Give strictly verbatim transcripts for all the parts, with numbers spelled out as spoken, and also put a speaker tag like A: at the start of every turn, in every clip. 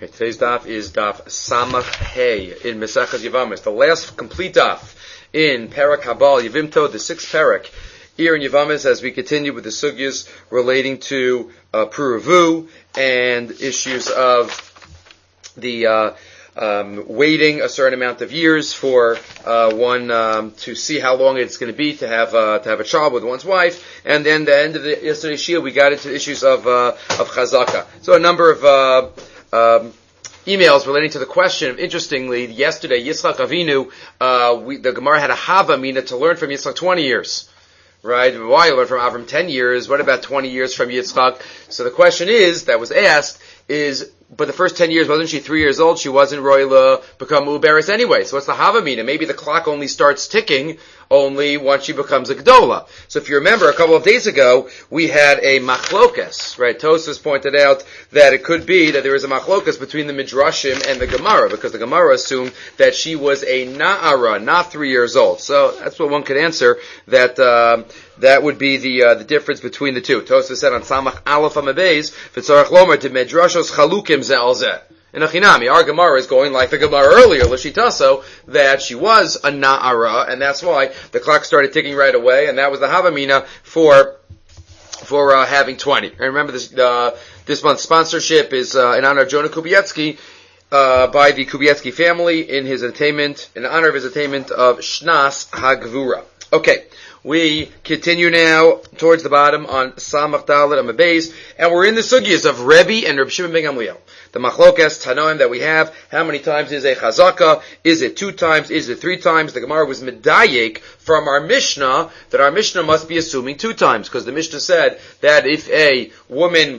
A: Okay, today's daf is daf Samach Hey in Mesachas Yevamos, the last complete daf in Parak Habal Yevimto, the sixth parak here in Yevamos, as we continue with the sugyas relating to uh, Puravu and issues of the uh, um, waiting a certain amount of years for uh, one um, to see how long it's going to be to have uh, to have a child with one's wife, and then the end of the yesterday's shiur we got into issues of uh, of chazaka. So a number of uh, Um, emails relating to the question. Interestingly, yesterday Yitzchak Avinu, uh, we, the Gemara had a hava mina to learn from Yitzchak twenty years, right? Why you learn from Avram ten years? What about twenty years from Yitzchak? So the question is that was asked is, but the first ten years wasn't she three years old? She wasn't roila become uberis anyway. So what's the hava mina? Maybe the clock only starts ticking only once she becomes a Gdola. So if you remember, a couple of days ago, we had a machlokas, right? Tosas pointed out that it could be that there is a machlokas between the Midrashim and the Gemara, because the Gemara assumed that she was a Na'ara, not three years old. So that's what one could answer, that um, that would be the uh, the difference between the two. Tosas said on Samach Aleph Amabez, V'tzarach Lomer, to Midrashos Chalukim Ze'al Zeh. In Achinami, our Gemara is going like the Gemara earlier, Lashitaso, that she was a Na'ara, and that's why the clock started ticking right away, and that was the Havamina for for uh, having twenty. And remember, this uh, this month's sponsorship is uh, in honor of Jonah Kubietsky, uh, by the Kubietsky family in his attainment, in honor of his attainment of Shnas Hagvura. Okay. We continue now towards the bottom on Samach Dalet Amabez, and we're in the sugyas of Rebbe and Reb Shimon ben Gamliel. The machlokas tanoim that we have, how many times is a chazaka? Is it two times? Is it three times? The Gemara was medayek from our Mishnah that our Mishnah must be assuming two times, because the Mishnah said that if a woman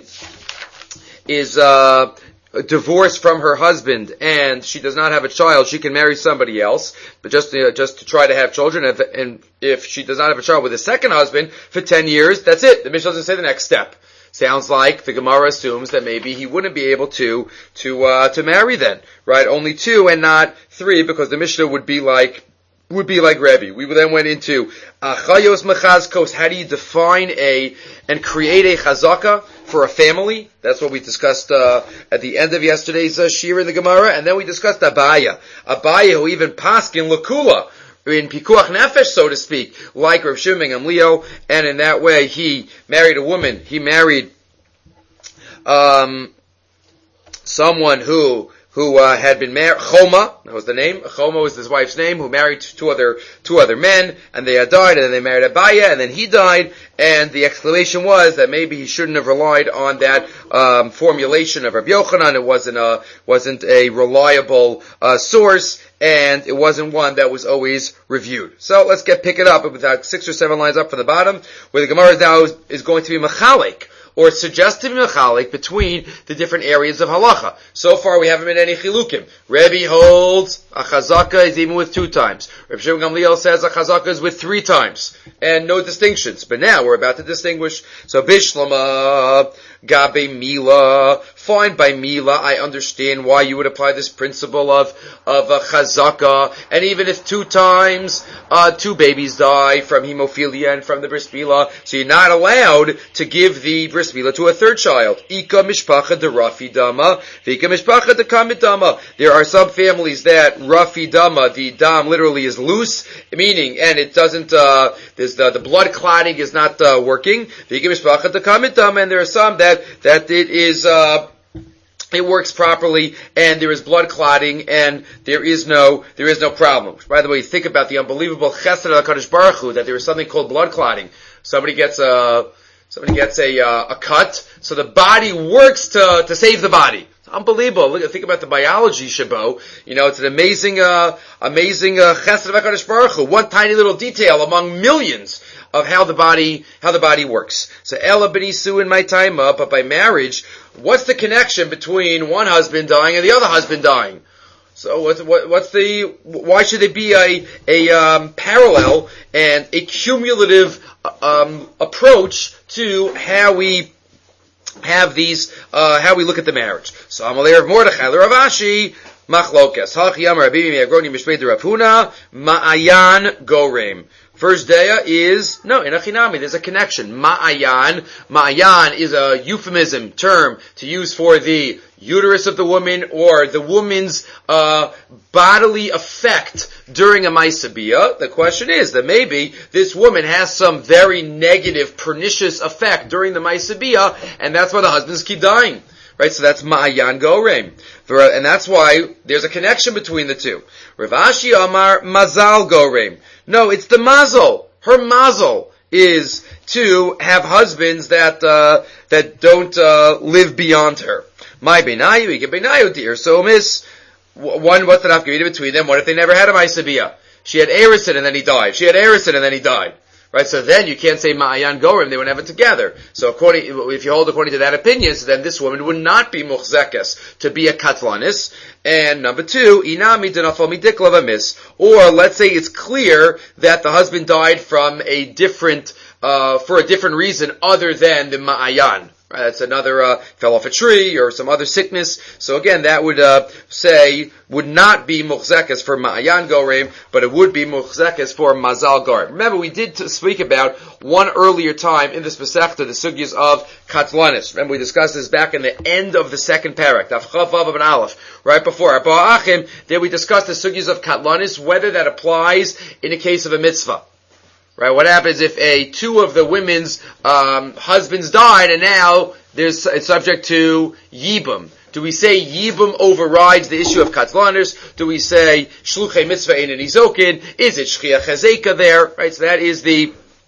A: is uh divorced from her husband and she does not have a child, she can marry somebody else, but just uh, just to try to have children. If, and if she does not have a child with a second husband for ten years, that's it. The Mishnah doesn't say the next step. Sounds like the Gemara assumes that maybe he wouldn't be able to to uh, to marry then, right? Only two and not three, because the Mishnah would be like would be like Rebbe. We then went into achayos mechazkos. How do you define a and create a chazaka for a family? That's what we discussed uh, at the end of yesterday's uh, shiur in the Gemara, and then we discussed Abaya. Abaya, who even paskin lakula in pikuach nefesh, so to speak, like Reb Shimon ben Gamliel, and in that way he married a woman. He married um, someone who. who uh, had been married, Choma, that was the name, Choma was his wife's name, who married two other two other men, and they had died, and then they married Abaya, and then he died, and the explanation was that maybe he shouldn't have relied on that um, formulation of Rabbi Yochanan. It wasn't a, wasn't a reliable uh, source, and it wasn't one that was always reviewed. So let's get pick it up with about six or seven lines up from the bottom, where the Gemara now is, is going to be Machalik, or suggestive mechalik between the different areas of halacha. So far we haven't been any chilukim. Rebbe holds a chazaka is even with two times. Reb Shimon Gamliel says a chazaka is with three times. And no distinctions. But now we're about to distinguish. So Bishlama, Gabe Mila, fine by Mila, I understand why you would apply this principle of, of a chazaka. And even if two times, uh, two babies die from hemophilia and from the bris milah, so you're not allowed to give the bris milah to a third child. Ika mishpacha de rafi dama, vika mishpacha de kamit dama. There are some families that rafi dama, the dam literally is loose, meaning, and it doesn't, uh, there's the, the blood clotting is not, uh, working. Vika mishpacha de kamit dama, and there are some that, that it is, uh, it works properly, and there is blood clotting, and there is no, there is no problem. By the way, think about the unbelievable chesed of HaKadosh Baruch Hu, that there is something called blood clotting. Somebody gets a, somebody gets a, uh, a cut, so the body works to, to save the body. It's unbelievable. Look, think about the biology, Shabo. You know, it's an amazing, uh, amazing, uh, chesed of HaKadosh Baruch Hu. One tiny little detail among millions of how the body, how the body works. So, Ella b'nisu in my time up, but by marriage, what's the connection between one husband dying and the other husband dying? So, what's, what, what's the, why should there be a, a, um, parallel and a cumulative, um, approach to how we have these, uh, how we look at the marriage? So, Amalei Rav Mordechai, Rav Ashi, Machlokas, Hachi Amar Rabbi Me'agroni Mishpei de Rav Huna, Ma'ayan Gorem. first daya is, no, in achinami, there's a connection. Ma'ayan. Ma'ayan is a euphemism term to use for the uterus of the woman or the woman's uh, bodily effect during a maisabiyah. The question is that maybe this woman has some very negative, pernicious effect during the maisabiyah, and that's why the husbands keep dying. Right, so that's Ma'ayan Gorem. And that's why there's a connection between the two. Rav Ashi Amar Mazal Gorem. No, it's the mazel. Her mazel is to have husbands that, uh, that don't, uh, live beyond her. My benayu, ike benayu, dear. So miss, one, what's the nafkamina between them? What if they never had a Maisabiyah? She had Erison and then he died. She had Erison and then he died. Right, so then you can't say Ma'ayan Gorim, they were never together. So according, if you hold according to that opinion, so then this woman would not be Muchzekes to be a Katlanis. And number two, Inami Dinafal Midikla Amis. Or let's say it's clear that the husband died from a different, uh, for a different reason other than the Ma'ayan. Right, that's another, uh, fell off a tree or some other sickness. So again, that would, uh, say, would not be Muchzekes for Ma'ayan Gorim, but it would be Muchzekes for Mazal Gorim. Remember, we did t- speak about one earlier time in this Masechta, the sugyas of Katlanis. Remember, we discussed this back in the end of the second parak, Daf Chav Vav and Aleph, right before Arba Achim. There we discussed the sugyas of Katlanis, whether that applies in the case of a mitzvah. Right, what happens if a two of the women's um, husbands died and now there's it's subject to yibum? Do we say yibum overrides the issue of katlaners? Do we say shluchei mitzvah ein nizokin? Is it shchia chazeka there? Right, so that is the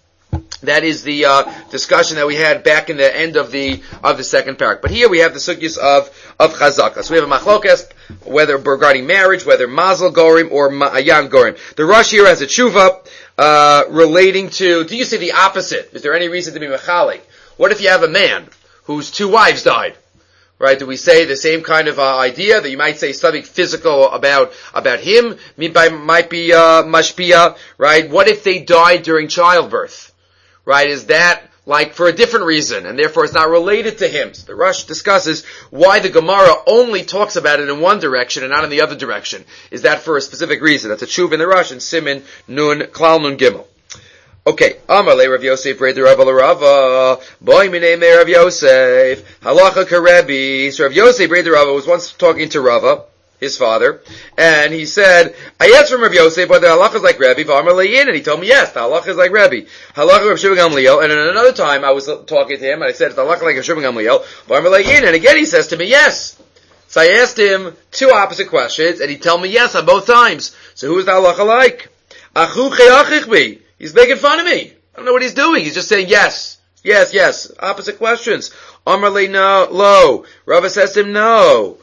A: that is the uh, discussion that we had back in the end of the of the second parak. But here we have the sugyas of of chazaka. So we have a machlokas whether regarding marriage, whether mazel gorim or ma'ayan gorim. The Rosh here has a tshuva uh, relating to. Do you say the opposite? Is there any reason to be mechalik? What if you have a man whose two wives died? Right? Do we say the same kind of uh, idea that you might say something physical about about him? Might be uh, mashpia, right? What if they died during childbirth? Right? Is that like for a different reason, and therefore it's not related to him? So the Rush discusses why the Gemara only talks about it in one direction and not in the other direction. Is that for a specific reason? That's a tshuva in the Rush and Simin Nun Klal Nun Gimel. Okay, Amar le Rav Yosef Rei Rava Rava Boy Minei Me Rav Yosef Halacha Karebi. So Rav Yosef Rei Rava was once talking to Rava, his father, and he said, I asked from Rav Yosef whether halacha is like Rebbe, V'amar le'yin, and he told me yes, the halacha is like Rebbe. Halacha Rav Shimon Gamliel, and then another time I was talking to him, and I said, it's halacha like Rav Shimon Gamliel, V'amar le'yin, and again he says to me yes. So I asked him two opposite questions, and he told me yes on both times. So who is the halacha like? Achu che'achichbi. He's making fun of me. I don't know what he's doing. He's just saying yes. Yes, yes. Opposite questions. Amar le no, lo. Rava says to him no.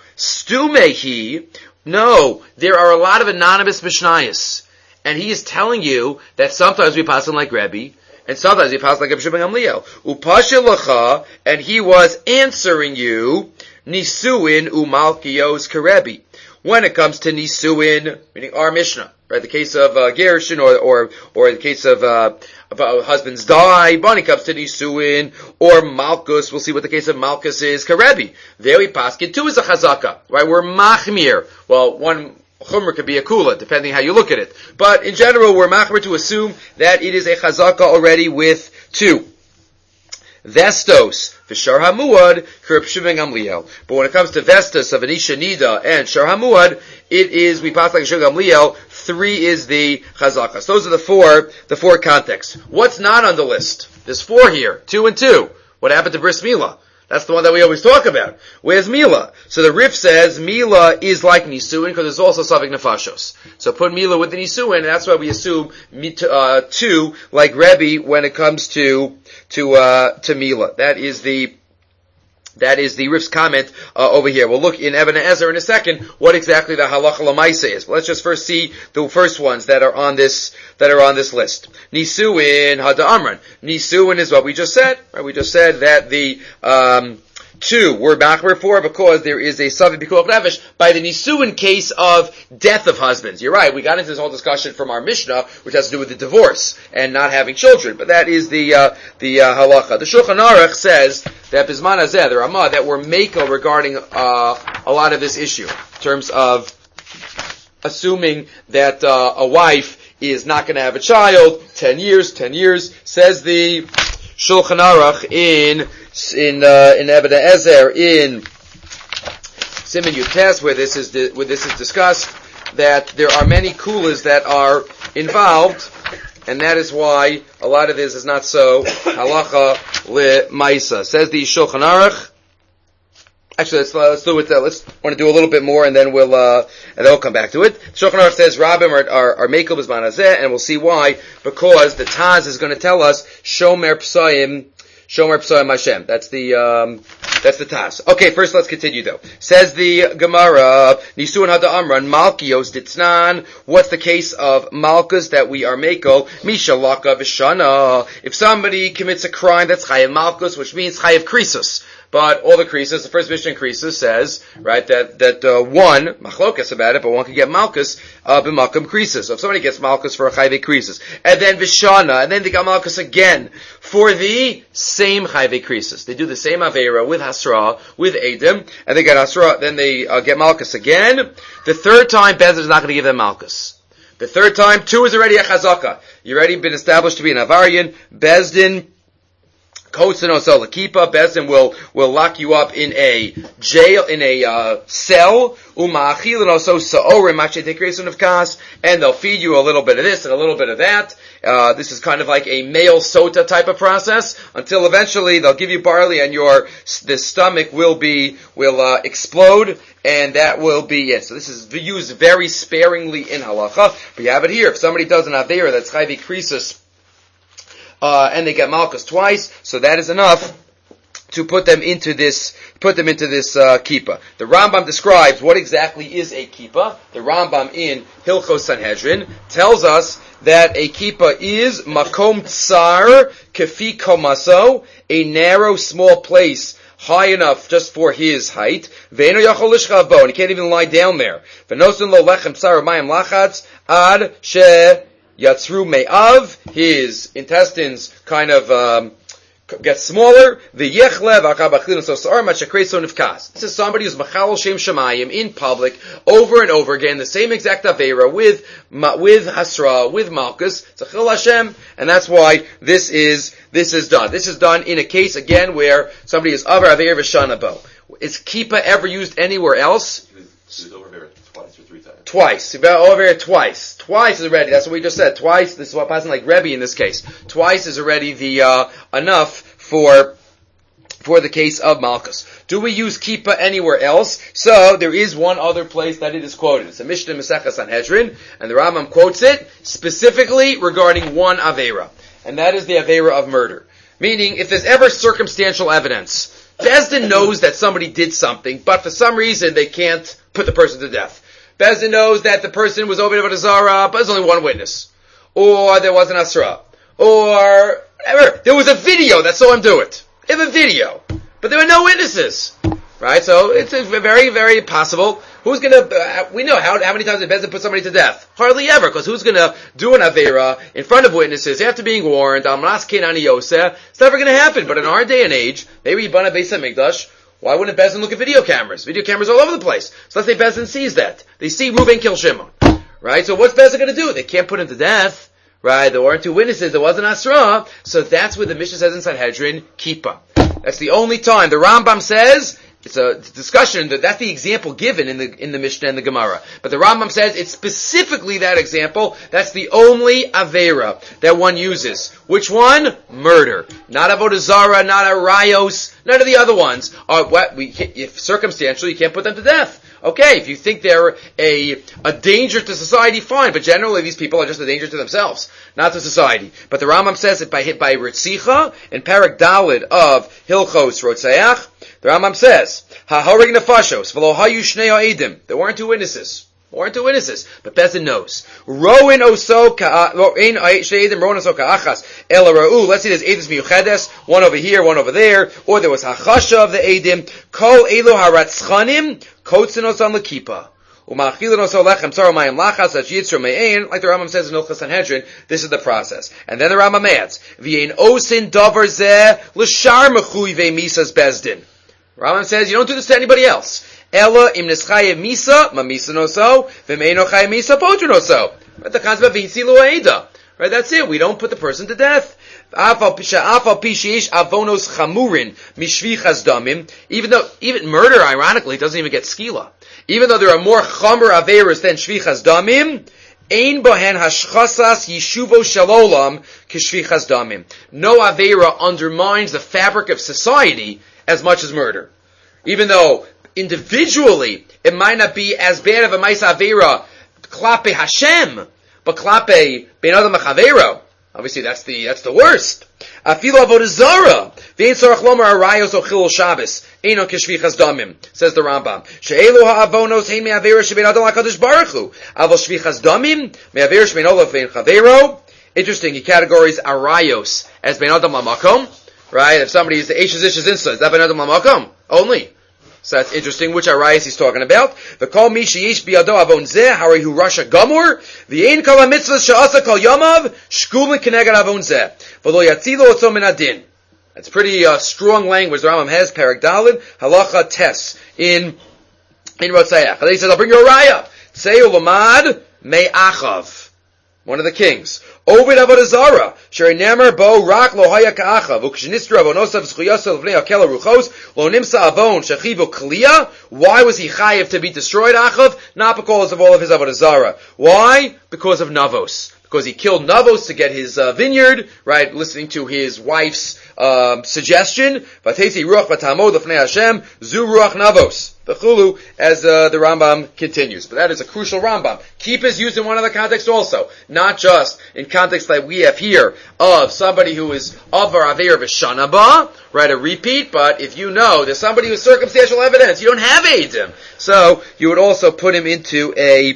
A: Stumehi. No. There are a lot of anonymous Mishnayos. And he is telling you that sometimes we pass him like Rebbe, and sometimes we pass like Rav Shimon Gamliel. Upasha lacha, and he was answering you, Nisuin umalkios karebi. When it comes to Nisuin, meaning our Mishnah, right? The case of uh, Gershon, or or or the case of uh, about husbands die. When it comes to Nisuin or Malkus, we'll see what the case of Malkus is. Karebi, there we pass it too is a chazaka, right? We're machmir. Well, one chumrah could be a kula, depending how you look at it. But in general, we're machmir to assume that it is a chazaka already with two. Vestos, v'shar hamuad, Rav Shimon Gamliel. But when it comes to Vestos of Anisha Nida and Shar hamuad, it is, we pass like Rav Shimon Gamliel, three is the chazakas. Those are the four, the four contexts. What's not on the list? There's four here, two and two. What happened to Bris Milah? That's the one that we always talk about. Where's Mila? So the Rif says Mila is like Nisuin because there's also Savik Nefashos. So put Mila with the Nisuin, and that's why we assume uh, two like Rebbe when it comes to to uh, to Mila. That is the that is the Rif's comment uh, over here. We'll look in Eben Ezer in a second what exactly the halacha lamaisa is. But let's just first see the first ones that are on this that are on this list. Nisuin hada amran. Nisuin is what we just said. Right? We just said that the um, two were machmer for because there is a savik bikuach nefesh by the Nisuin case of death of husbands. You're right. We got into this whole discussion from our Mishnah, which has to do with the divorce and not having children. But that is the uh, the uh, halacha. The Shulchan Aruch says that Bisman Hazeh, the Ramah, that we're makel regarding uh, a lot of this issue in terms of assuming that uh, a wife is not going to have a child, ten years, ten years, says the Shulchan Aruch in, in, uh, in Eben Ezer, in Siman Yutes, where this is, di- where this is discussed, that there are many kulas that are involved, and that is why a lot of this is not so halacha le-maisa. Says the Shulchan Aruch. Actually, let's, uh, let's do it. Uh, let's want to do a little bit more, and then we'll uh, and then we'll come back to it. Shulchan Aruch says Rabbim are are, are mekel b'zman hazeh, and we'll see why. Because the Taz is going to tell us shomer psayim, shomer psayim Hashem. That's the um, that's the Taz. Okay, first let's continue though. Says the Gemara, Nisuan hada amran malkios ditznan. What's the case of malchus that we are mekel? Misha laka v'shana. If somebody commits a crime, that's chayav malchus, which means chayav krisus. But all the creases, the first Mishnah in creases says, right, that, that, uh, one, machlokas about it, but one can get malchus, uh, b'makam creases. So if somebody gets malchus for a chayve creases, and then vishana, and then they got malchus again, for the same chayve creases. They do the same avera with hasra, with edim, and they get hasra, then they, uh, get malchus again. The third time, Bezdin is not going to give them malchus. The third time, two is already a chazaka. You've already been established to be an avarian. Bezdin, Kotzen also lakipa, Bezdin will, will lock you up in a jail, in a, uh, cell, uma'achil, and also sa'orim, machete of kas, and they'll feed you a little bit of this and a little bit of that. Uh, this is kind of like a male sota type of process, until eventually they'll give you barley and your, the stomach will be, will, uh, explode, and that will be it. So this is used very sparingly in halacha, but you have it here. If somebody does an avera that's chayvi krisus, Uh, and they get malchus twice, so that is enough to put them into this, put them into this, uh, kippah. The Rambam describes what exactly is a kippah. The Rambam in Hilchos Sanhedrin tells us that a kippah is makom tsar kefi komaso, a narrow, small place, high enough just for his height. Ve'eno yachol lishchav bo, and he can't even lie down there. Ve'nosun lo lechem tsar mayim lachatz ad she Yatzru me'av, his intestines kind of um, get smaller. V'yechlev akabachlin so sar machakreso nifkas. This is somebody who's machal shem shemayim in public over and over again, the same exact avera with with hasra, with malchus, tzachil Hashem, and that's why this is this is done. This is done in a case again where somebody is avar avera v'shana bo. Is kippah ever used anywhere else?
B: It was, it was over there twice or three times.
A: Twice. Over here twice. Twice is already, that's what we just said. Twice, this is what passes like Rebbe in this case. Twice is already the, uh, enough for, for the case of Malchus. Do we use kippah anywhere else? So, there is one other place that it is quoted. It's a Mishnah Masechah Sanhedrin, and the Rambam quotes it specifically regarding one Avera. And that is the Avera of murder. Meaning, if there's ever circumstantial evidence, Bezdin knows that somebody did something, but for some reason they can't put the person to death. Bezdin knows that the person was over to Zara, but there's only one witness. Or there was an Asra. Or whatever. There was a video that saw him do it. They have a video. But there were no witnesses. Right? So it's very, very possible. Who's gonna, uh, we know how, how many times did Bezdin put somebody to death? Hardly ever, because who's gonna do an Avera in front of witnesses after being warned, Amras Kenani Yoseh? It's never gonna happen. But in our day and age, maybe Yibana Beis HaMikdash, why wouldn't Bezdin look at video cameras? Video cameras all over the place. So let's say Bezdin sees that. They see Reuben kill Shimon. Right? So what's Bezdin gonna do? They can't put him to death. Right? There weren't two witnesses. There wasn't Asra. So that's what the Mishnah says in Sanhedrin, kippah. That's the only time. The Rambam says, it's a discussion that that's the example given in the, in the Mishnah and the Gemara. But the Rambam says it's specifically that example. That's the only Avera that one uses. Which one? Murder. Not Avodah Zarah, not Arayos, none of the other ones are what we, if circumstantially you can't put them to death. Okay, if you think they're a, a danger to society, fine, but generally these people are just a danger to themselves, not to society. But the Rambam says it by hit by Ritzicha in Parak Dalid of Hilchos Rotzeach. The Rambam says, "Ha-horig nefashos v'lo hayu shnei ha'edim." There weren't two witnesses. There weren't two witnesses, but Bezdin knows. Roin oso ka'in shnei edim roin oso ka'achas el ra'u. Let's see, there's edus miyuchedes, one over here, one over there, or there was hachasha of the edim. Kol elo haratzchanim kotzen osan lekipa. Like the Rambam says in Hilchos Sanhedrin, this is the process. And then the Rambam adds, "V'yein osin davar zeh l'shar mechuyvei misas bezdin." Rambam says you don't do this to anybody else. Ella im neschayev misa ma misa no so v'meino chayev misa potru no so. Right? The concept of Hitzilu Eida. Right? That's it. We don't put the person to death. Even though, even murder, ironically, doesn't even get skila. Even though there are more chamer averos than shvichas damim, ein bohen hashchasas yishuvo shalolam k'shvichas damim. No avera undermines the fabric of society as much as murder. Even though individually it might not be as bad of a ma'is avera klape Hashem, but klape ben adam chavero. Obviously, that's the that's the worst. Afilu avodah zara, ve'ein tzarach lomar arayos o chilul Shabbos, eino k'shvichas damim. Says the Rambam. She'elu ha'avonos hein me'avera shebein adam la'kadosh baruch hu. Avol shvichas damim me'avera shebein olav ve'in chavero. Interesting. He categorizes arayos as bein adam la'makom. Right? If somebody is the eishes ishes insa, is that bein adam la'makom? Only. So that's interesting. Which arayos he's talking about? The kol mi sheyesh biyado avon zeh harihu rasha gamur. The ein kol hamitzvahs she'asa kol yamav shkulin keneged avon zeh. V'lo yatzilo otzo min adin. That's pretty uh, strong language. The Rambam has Perek Daled halacha tes in in Rotzayach. And he says, "I'll bring you a raya. Tzei ulamad me'achav." One of the kings. Ovid avodah zara. Sherei nemer bo rak lo haya ka'achav. Ukshenistra avonosav zchuyasa l'vnei akela ruchos. Lo nimsa avon shechivu kliya. Why was he chayiv to be destroyed, Achav? Not because of all of his avodah zara. Why? Because of Navos. Because he killed Navos to get his uh, vineyard, right? Listening to his wife's um, suggestion. Vatesi ruach vatamo l'fnei Hashem. Zu ruach Navos. The chulu, as uh, the Rambam continues. But that is a crucial Rambam. Keep is used in one other context also. Not just in context like we have here of somebody who is avar aveir v'shanaba, right, a repeat, but if you know there's somebody who's circumstantial evidence, you don't have eidim. So, you would also put him into a,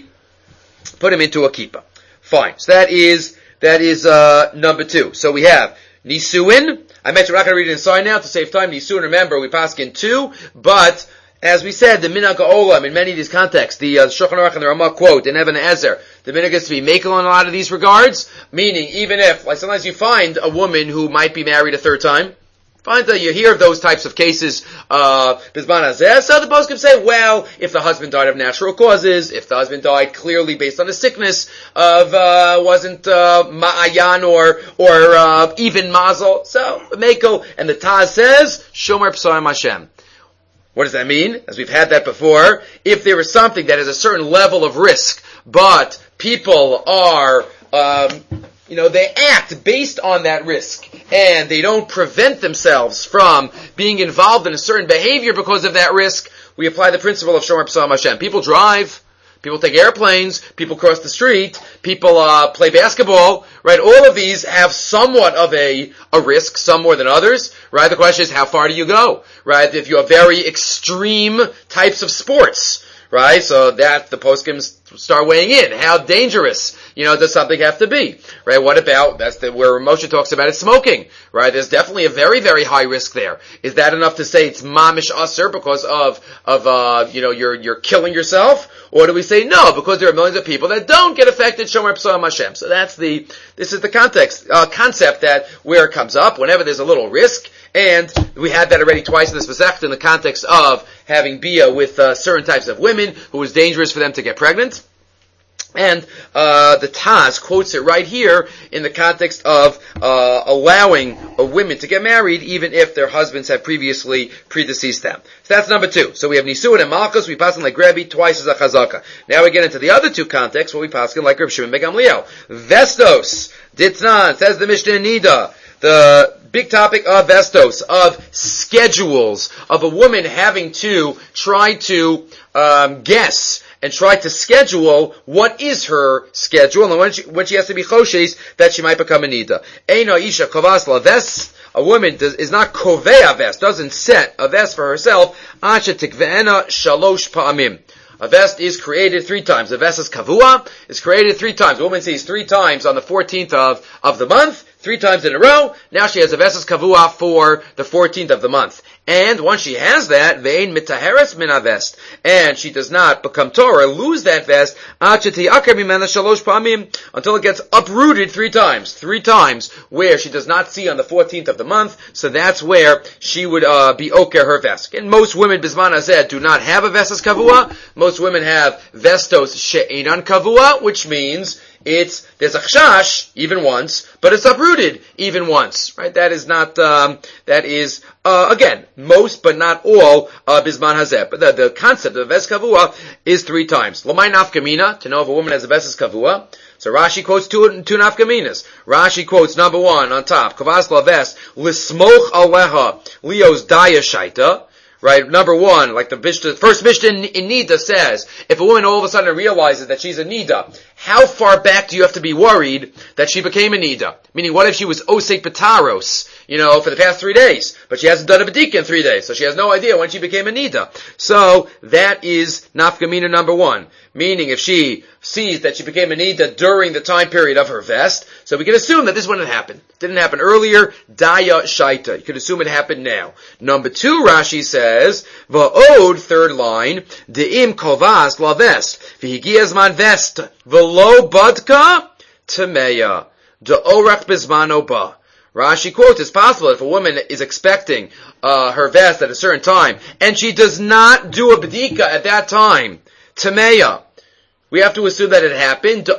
A: put him into a kippah. Fine. So that is, that is, uh, number two. So we have Nisuin. I mentioned we're not going to read it inside now to save time. Nisuin, remember, we pass in two, but as we said, the minhag ha'olam in many of these contexts, the uh, Shulchan Aruch and the Ramah quote in Even Ezer, the minhag is to be makel in a lot of these regards, meaning even if, like sometimes you find a woman who might be married a third time, find that you hear of those types of cases, uh, bizman hazeh, so the poskim say, well, if the husband died of natural causes, if the husband died clearly based on a sickness of, uh, wasn't, uh, ma'ayan or, or, uh, even mazel, so, makel, and the Taz says, shomer p'soim Hashem. What does that mean? As we've had that before, if there is something that has a certain level of risk, but people are, um, you know, they act based on that risk, and they don't prevent themselves from being involved in a certain behavior because of that risk, we apply the principle of Shomer P'soim Hashem. People drive, people take airplanes, people cross the street, people uh, play basketball, right? All of these have somewhat of a, a risk, some more than others, right? The question is, how far do you go, right? If you have very extreme types of sports, right? So that the poskim start weighing in. How dangerous, you know, does something have to be, right? What about, that's the, where Moshe talks about it, smoking, right? There's definitely a very, very high risk there. Is that enough to say it's mamish aser because of, of, uh, you know, you're, you're killing yourself? Or do we say no, because there are millions of people that don't get affected, Shomer P'soim Hashem. So that's the, this is the context, uh, concept that where it comes up, whenever there's a little risk, and we had that already twice in this Masechta in the context of having bia with uh, certain types of women who was dangerous for them to get pregnant. And uh, the Taz quotes it right here in the context of uh, allowing uh, women to get married even if their husbands had previously predeceased them. So that's number two. So we have Nisuin and Malchus, we pass in like Rebbe twice as a Chazaka. Now we get into the other two contexts where we pass in like Reb Shimon ben Gamliel. Vestos, Ditnan, says the Mishnah in Nida. The big topic of Vestos, of schedules, of a woman having to try to um, guess and try to schedule what is her schedule, and when she, when she has to be choshes, that she might become a nida. Eino isha kovas laves. A woman does, is not kovea vest, doesn't set a vest for herself. Acha tikveena shalosh pa'amim. A vest is created three times. A vest is kavua, is created three times. A woman sees three times on the fourteenth of, of the month, three times in a row. Now she has a vest kavua for the fourteenth of the month. And once she has that, vein mitaheres min vest, and she does not become Torah, lose that vest, until it gets uprooted three times. Three times where she does not see on the fourteenth of the month, so that's where she would uh, be oker her vest. And most women, bisman hazeh, do not have a vestas kavua. Most women have vestos she'enan kavua, which means it's, there's a chashash even once, but it's uprooted even once, right? That is not, um, that is, uh, again, most but not all, uh, bisman hazeh. But the, the concept of ves kavua is three times. L'may nafkamina, to know if a woman has a ves kavua. So Rashi quotes two, two nafkaminas. Rashi quotes number one on top, kavas laves, lismoch aleha, Leo's daya shaita. Right, number one, like the Mishnah, first Mishnah in, in Nida says, if a woman all of a sudden realizes that she's a Nida, how far back do you have to be worried that she became a Nida? Meaning, what if she was Osei Petaros, you know, for the past three days, but she hasn't done a Badika in three days, so she has no idea when she became a Nida. So, that is Nafkamina number one. Meaning, if she sees that she became a Nida during the time period of her vest, so we can assume that this wouldn't happen. It didn't happen earlier, Daya Shaita. You can assume it happened now. Number two, Rashi says, Va'od, third line, De'im kovas la vest, V'higiyazman vest, V'lo badka, Temeya, De'orach bizmano ba. Rashi quotes, it's possible if a woman is expecting uh, her vest at a certain time, and she does not do a Badika at that time, Temeya, we have to assume that it happened.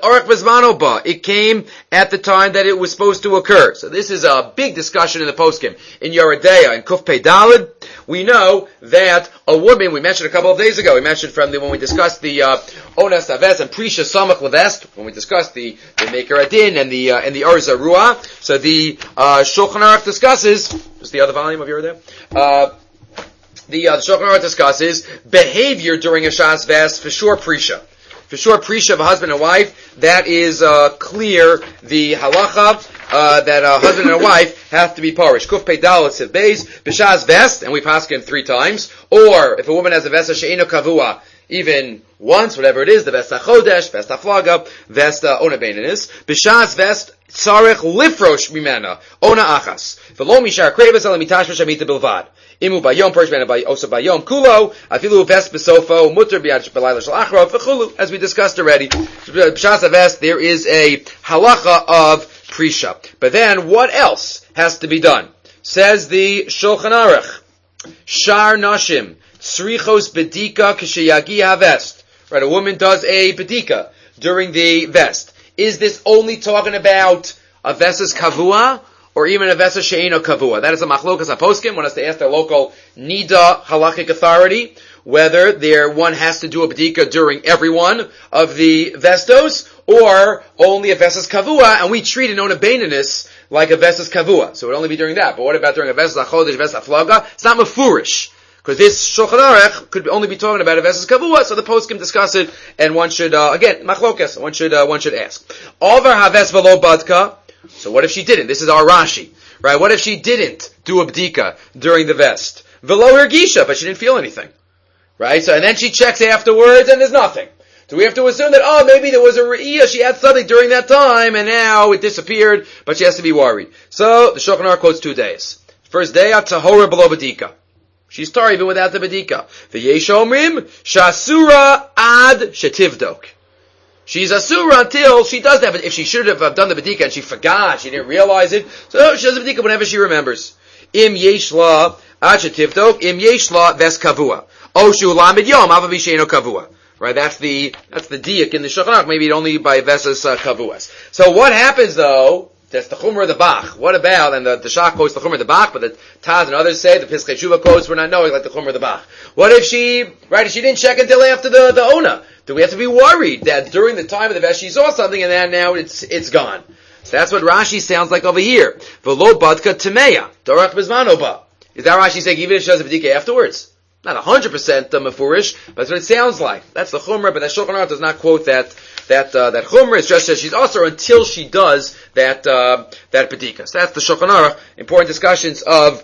A: It came at the time that it was supposed to occur. So this is a big discussion in the poskim. In Yoredeya, in Kuf Pei Daled, we know that a woman, we mentioned a couple of days ago, we mentioned from the, when we discussed the, uh, Onas Aves and Prisha Samach Levest, when we discussed the, the Maker Adin and the, uh, and the Arza Ruah. So the, uh, Shulchan Aruch discusses, what's the other volume of Yoredeya? Uh, the, uh, the Shulchan Aruch discusses behavior during a Shas Vest, for sure Prisha. For sure, Prisha of a husband and wife, that is uh, clear, the halacha, uh, that a husband and a wife have to be parish. Kuf Pei Dalet Siv Beis, B'shaz vest, and we paskin three times, or if a woman has a vest she'eno kavua, even once, whatever it is, the vest chodesh, vest flaga, vest ona beinanis, B'shaz vest, tzarech lifrosh mimena, ona achas. V'lo mishar kreves ala mitashmash amita bilvad. Imu bayom perish bena bay osa bayom kulo afilu vest besofo mutter biad belayla shel achrov v'chulu, as we discussed already. B'shas vest, there is a halacha of prisha. But then what else has to be done? Says the Shulchan Aruch, shar nashim srichos bedika k'sheyagi havest. Right, a woman does a bedika during the vest. Is this only talking about a vestas kavua, or even a vesa she'eno kavua? That is a machlokas haposkim. One has to ask their local nida halachic authority whether there one has to do a bedika during every one of the vestos, or only a vesas kavua, and we treat an ona beinanis like a vesas kavua. So it would only be during that. But what about during a vesas chodesh, vesas flaga? It's not mafurish, because this Shulchan Aruch could only be talking about a vesas kavua. So the poskim discuss it, and one should uh, again machlokas. One should uh, one should ask. Over haves velo badka. So what if she didn't? This is our Rashi, right? What if she didn't do a bdika during the vest? Velo hergisha, but she didn't feel anything, right? So, and then she checks afterwards and there's nothing. Do we have to assume that, oh, maybe there was a re'iyah, she had something during that time and now it disappeared, but she has to be worried. So, the Shulchan Aruch quotes two days. First day, tahora below bdika. She's tar even without the bdika. V'yesh omrim, shasura ad shetivdok. She's asura until she does that. But if she should have done the bedika and she forgot, she didn't realize it, so she does the bedika whenever she remembers. Im yesh la achetivdok, im yesh la ves kavua. Oshu lamed yom avavi she'eno kavua. Right, that's the, that's the diak in the Shulchan Aruch, maybe only by vesas uh, kavuas. So what happens though, that's the Chumrah of the Bach. What about, and the, the Shach quotes the Chumrah of the Bach, but the Taz and others say, the Piskei Shuvah quotes, we're not knowing like the Chumrah of the Bach. What if she, right, if she didn't check until after the, the Ona? Do we have to be worried that during the time of the vest she saw something and then now it's, it's gone? So that's what Rashi sounds like over here. V'lo badka temeya, dorach bizmano ba. Is that Rashi saying even if she does a b'dika afterwards? Not a hundred percent mafurish, but that's what it sounds like. That's the Chumrah, but that Shulchan Aruch does not quote that, that, uh, that Chumrah. It just says she's also until she does that, uh, that b'dika. So that's the Shulchan Aruch. Important discussions of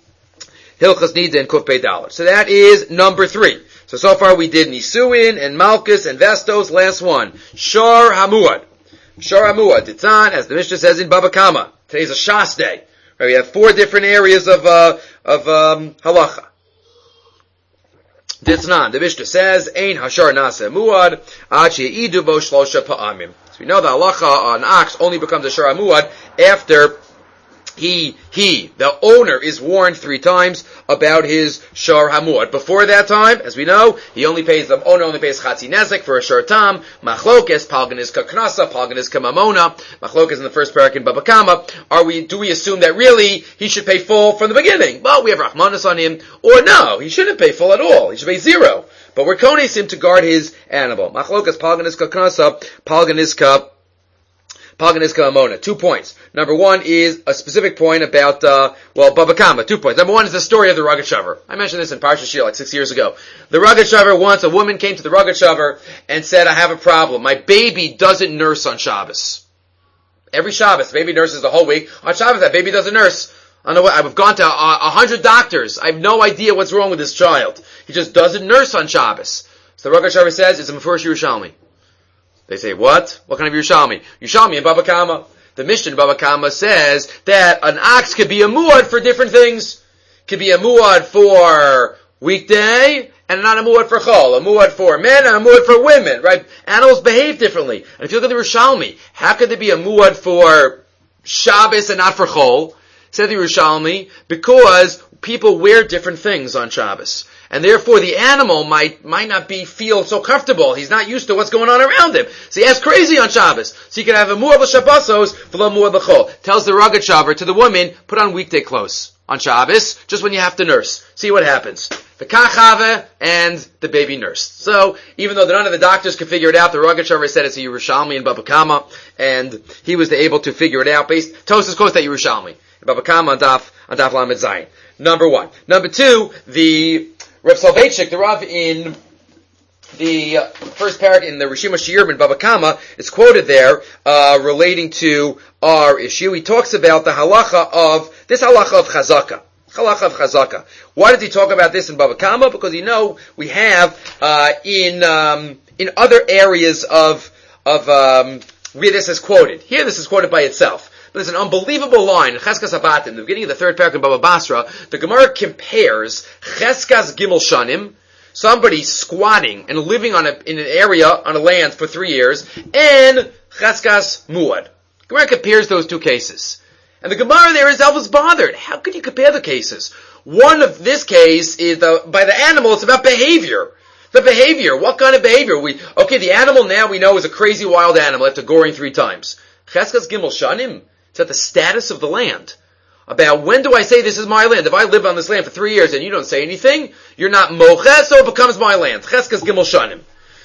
A: Hilchas Nida and Kuf Pei Dalet. So that is number three. So, so far we did Nisuin and Malchus and Vestos. Last one. Shar Hamuad. Shar Hamuad. Titzan, as the Mishnah says in Baba Kama. Today's a Shas day. Right, we have four different areas of, uh, of, um, halacha. Titzan, the Mishnah says, Ein Hashar Nase Muad, Ad She'idu Bo Shlosha Pa'amim. So we know the halacha on ox only becomes a Shar Hamuad after He, he, the owner is warned three times about his shar hamud. Before that time, as we know, he only pays, the owner only pays chatzi nezek for a shar tam, machlokes, palganizka knasa, palganizka mamona, machlokes in the first parak in Baba Kama. Are we, do we assume that really he should pay full from the beginning? Well, we have Rahmanas on him, or no, he shouldn't pay full at all, he should pay zero. But we're kones him to guard his animal. Machlokes, palganizka knasa, palganizka Palganizka Amona. Two points. Number one is a specific point about, uh, well, Baba Kama. Two points. Number one is the story of the Rogachover. I mentioned this in Parsha Shir like six years ago. The Rogachover once, a woman came to the Rogachover and said, I have a problem. My baby doesn't nurse on Shabbos. Every Shabbos, the baby nurses the whole week. On Shabbos, that baby doesn't nurse. I know what, I've gone to a, a hundred doctors. I have no idea what's wrong with this child. He just doesn't nurse on Shabbos. So the Rogachover says, it's a Mefurish Yerushalmi. They say, what? What kind of Yerushalmi? Yerushalmi in Baba Kama. The Mishnah in Baba Kama says that an ox could be a muad for different things. Could be a muad for weekday, and not a muad for chol. A muad for men, and a muad for women, right? Animals behave differently. And if you look at the Yerushalmi, how could there be a muad for Shabbos and not for chol? Said the Yerushalmi, because people wear different things on Shabbos. And therefore the animal might, might not be, feel so comfortable. He's not used to what's going on around him. So he acts crazy on Shabbos. So you can have a mu'ah b'shabbosos, v'lo mu'ah b'chol. Tells the Rogachover to the woman, put on weekday clothes on Shabbos, just when you have to nurse. See what happens. The kachave and the baby nursed. So, even though none of the doctors could figure it out, the Rogachover said it's a Yerushalmi in Baba Kama, and he was able to figure it out based, Tosas quotes that Yerushalmi. In Baba Kama on Daf, on Daf Lamed Zayin. Number one. Number two, the Rav Soloveitchik, the Rav in the uh, first parak in the Rishima Shiurim in Baba Kama, is quoted there, uh, relating to our issue. He talks about the halacha of, this halacha of chazaka. Halacha of chazaka. Why did he talk about this in Baba Kama? Because you know, we have, uh, in, um, in other areas of, of, um, where this is quoted. Here this is quoted by itself. But there's an unbelievable line in Cheskas Abatim, in the beginning of the third parak in Baba Basra. The Gemara compares Cheskas Gimel Shanim, somebody squatting and living on a, in an area, on a land for three years, and Cheskas Muad. The Gemara compares those two cases. And the Gemara there is always bothered. How could you compare the cases? One of this case is the, by the animal, it's about behavior. The behavior. What kind of behavior? We, okay, the animal now we know is a crazy wild animal after goring three times. Cheskas Gimel Shanim, it's at the status of the land. About when do I say this is my land? If I live on this land for three years and you don't say anything, you're not moches, so it becomes my land. Cheskas Gimel Shanim.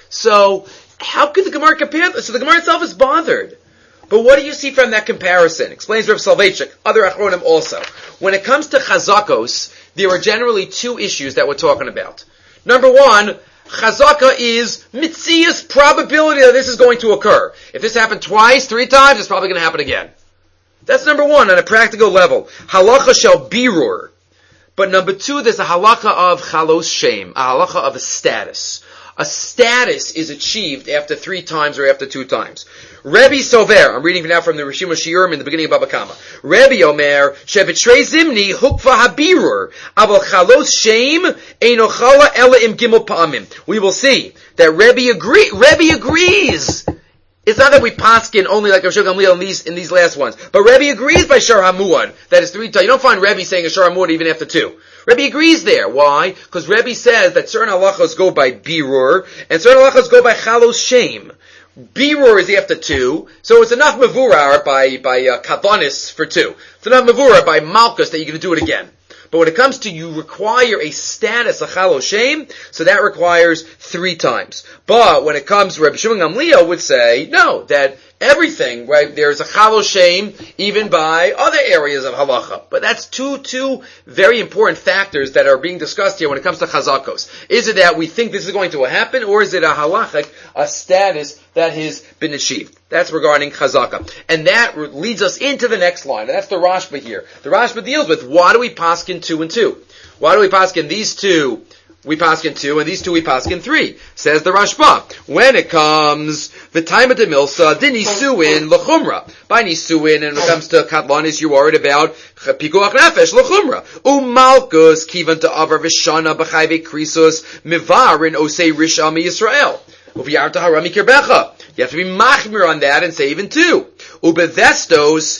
A: So, how could the Gemara compare this? So the Gemara itself is bothered. But what do you see from that comparison? Explains Rav Soloveitchik, other Achronim also. When it comes to chazakos, there are generally two issues that we're talking about. Number one, chazaka is mitzias probability that this is going to occur. If this happened twice, three times, it's probably going to happen again. That's number one on a practical level. Halacha shall birur. But number two, there's a halacha of chalos shem, a halacha of a status. A status is achieved after three times or after two times. Rebbe Sover, I'm reading now from the Rishima Shiurim in the beginning of Baba Kama. Rebbe Omer, shebetrei zimni hukva habirur, aval chalos shem einochala ela im gimel pa'amim. We will see that Rebbe agree, Rebbe agrees. It's not that we paskin only like Rosh Gamliel in these, in these last ones. But Rebbe agrees by Shar HaMuad, that is three times. You don't find Rebbe saying a Shar HaMuad even after two. Rebbe agrees there. Why? Because Rebbe says that certain halachos go by birur, and certain halachos go by chalos shem. Birur is after two, so it's enough mevurar by, by, uh, kavanis for two. It's enough mevurar by malchus that you're going to do it again. But when it comes to you require a status, a chalos shem, so that requires three times. But when it comes, Rabbi Shimon Gamliel would say, no, that everything, right, there's a chalos shem even by other areas of halacha. But that's two, two very important factors that are being discussed here when it comes to chazakos. Is it that we think this is going to happen, or is it a halachic, a status that has been achieved? That's regarding chazaka. And that leads us into the next line. And that's the Rashba here. The Rashba deals with, why do we paskin two and two? Why do we paskin these two, we paskin two, and these two we paskin three? Says the Rashba. When it comes, the time of the milsa, din nisuin l'chumra. By nisuin, and when it comes to katlanis, you're worried about pikuach nefesh l'chumra. Umalkus, kivan to avar v'shana b'chayve krisus, mivar in osei risha mi Yisrael. Uviyarta harami kirbecha. You have to be machmir on that and say even two. Ubevestos,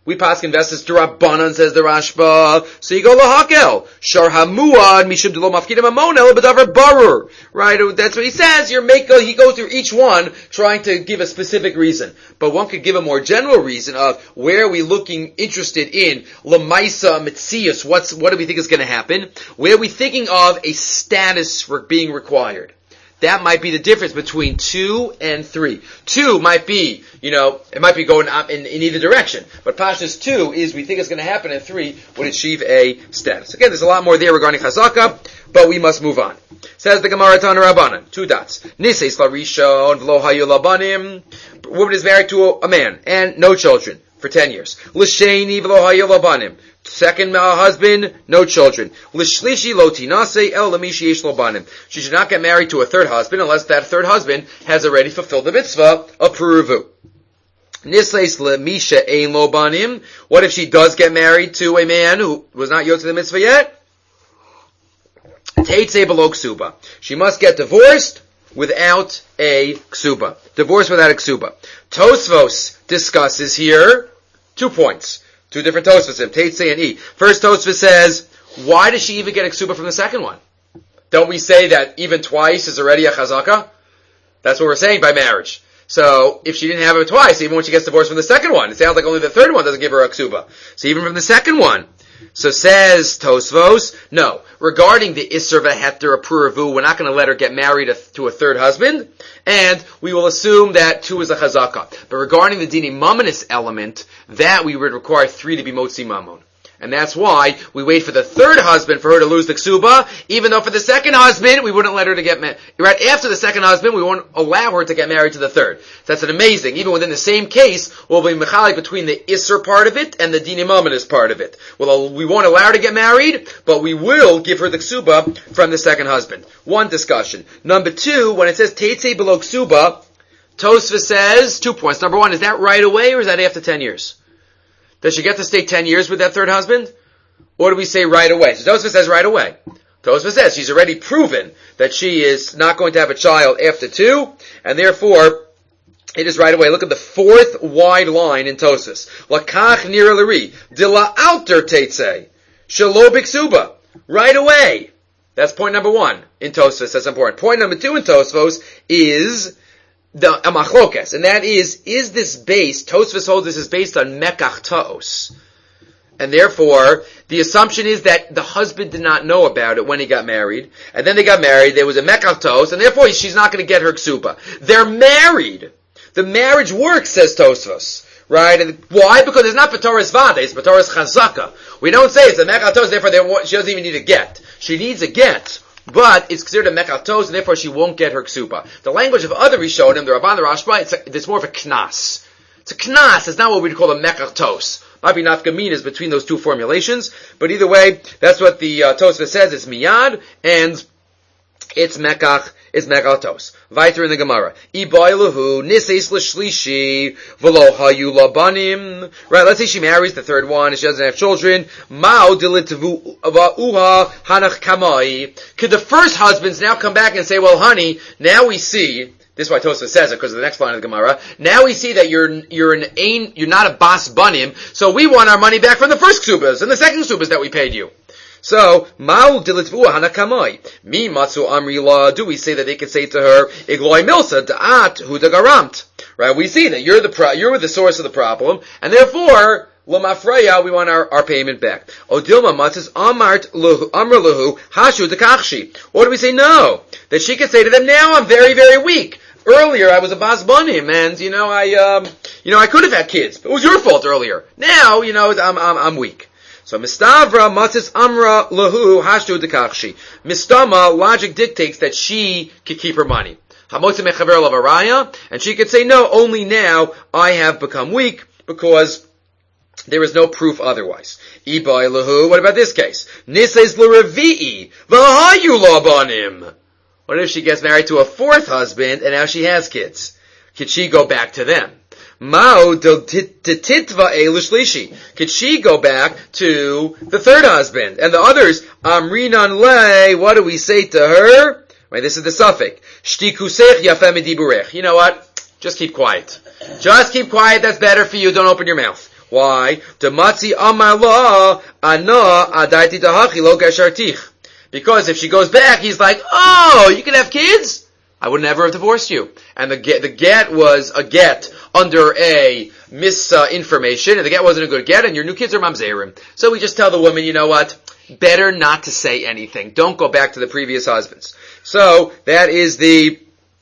A: We paskin vestis d'Rabbanan, says the Rashba. So you go lahakel. Shar hamuad mishum d'lo mafkidim amon el b'davar barur. Right? That's what he says. You're make, he goes through each one trying to give a specific reason. But one could give a more general reason of where are we looking, interested in lemaisa mitzias. What's, what do we think is going to happen? Where are we thinking of a status for being required? That might be the difference between two and three. Two might be, you know, it might be going in, in either direction. But Pashas two is we think it's going to happen, and three would achieve a status. Again, there's a lot more there regarding Chazaka, but we must move on. Says the Gemara Tana Rabbanan, two dots. Niseis larishon v'lo hayu labanim. Woman is married to a, a man and no children for ten years. L'sheni v'lo hayu labanim. Second uh, husband, no children. L'shlishi lo tinase el lamishi yesh lo banim. She should not get married to a third husband unless that third husband has already fulfilled the mitzvah of peruvu. Nisleis lemisha ein lo banim. What if she does get married to a man who was not yotze the mitzvah yet? Teitze below ksuba. She must get divorced without a ksuba. Divorce without a ksuba. Tosfos discusses here two points. Two different Tosfos, Teitze and E. First Tosfos says, why does she even get a ksuba from the second one? Don't we say that even twice is already a chazaka? That's what we're saying by marriage. So, if she didn't have it twice, even when she gets divorced from the second one, it sounds like only the third one doesn't give her a ksuba. So even from the second one. So says Tosfos, no. Regarding the Isser v'heter apuravu, we're not going to let her get married to a third husband, and we will assume that two is a chazaka. But regarding the dini mamanis element, that we would require three to be motzi mamon. And that's why we wait for the third husband for her to lose the ksuba, even though for the second husband, we wouldn't let her to get married. Right after the second husband, we won't allow her to get married to the third. That's an amazing, even within the same case, we'll be mechalik between the Isser part of it and the dini mamanis part of it. Well, we won't allow her to get married, but we will give her the ksuba from the second husband. One discussion. Number two, when it says teitze below ksuba, Tosfos says two points. Number one, is that right away or is that after ten years? Does she get to stay ten years with that third husband? Or do we say right away? So Tosfos says right away. Tosfos says she's already proven that she is not going to have a child after two, and therefore, it is right away. Look at the fourth wide line in Tosfos. Lakach nira l'ri, dila alter teitze, shelo biksuba. Right away. That's point number one in Tosfos. That's important. Point number two in Tosfos is the amachlokes, and that is, is this based, Tosfos holds this is based on mekach ta'os. And therefore, the assumption is that the husband did not know about it when he got married, and then they got married, there was a mekach ta'os, and therefore she's not going to get her ksuba. They're married. The marriage works, says Tosfos. Right? And why? Because it's not Patoras Vade, it's Patoras Chazaka. We don't say it's a mekach ta'os, therefore she doesn't even need a get. She needs a get. But it's considered a mekach ta'os, and therefore she won't get her ksuba. The language of other Rishonim, the Rabban, the Rashba, it's, a, it's more of a knas. It's a knas. It's not what we'd call a mekach ta'os. Might be nafkaminas between those two formulations, but either way, that's what the uh, Tosfos says. It's miyad, and it's mekach, it's mekach ta'os. Weiter in the Gemara. Ibaylahu niseis l'shlishi v'lo hayu labanim. Right, let's say she marries the third one and she doesn't have children. Mao dilitavu va'uha hanach kamai. Could the first husbands now come back and say, well, honey, now we see, this is why Tosfos says it because of the next line of the Gemara. Now we see that you're you're an ain, you're not a bas banim, so we want our money back from the first ksubas and the second ksubas that we paid you. So, Ma'u dilitvu hanakamai. Mi matzu amri la. Do we say that they could say to her, Igloi milsa da'at hu dagaramt. Right? We see that you're the pro- you're the source of the problem, and therefore, L'mafreya, we want our, our payment back. Odilma matzes amart luhu, amr luhu, hashu dekachshi. Or do we say no? That she could say to them, now I'm very, very weak. Earlier I was a bas banim, and, you know, I, um, you know, I could have had kids. It was your fault earlier. Now, you know, I'm, I'm, I'm weak. So, Mistavra matzis amra lahu hashtu dekachshi. Mistama, logic dictates that she could keep her money. Hamotze mechaver lavaraya, and she could say, no, only now I have become weak, because there is no proof otherwise. Ibai lahu, what about this case? Nises l'revi'i, v'hayu labanim. What if she gets married to a fourth husband, and now she has kids? Could she go back to them? Mao del titva elishlishi. Could she go back to the third husband? And the others, amrinan le, what do we say to her? Right, this is the suffix. Shtikusech yafem diburech. You know what? Just keep quiet. Just keep quiet, that's better for you, don't open your mouth. Why? Dematzi amar la ana adaiti dahachi lo gashartich. Because if she goes back, he's like, oh, you can have kids? I would never have divorced you. And the get, the get was a get under a misinformation, uh, and the get wasn't a good get, and your new kids are mamzerim. So we just tell the woman, you know what? Better not to say anything. Don't go back to the previous husbands. So that is the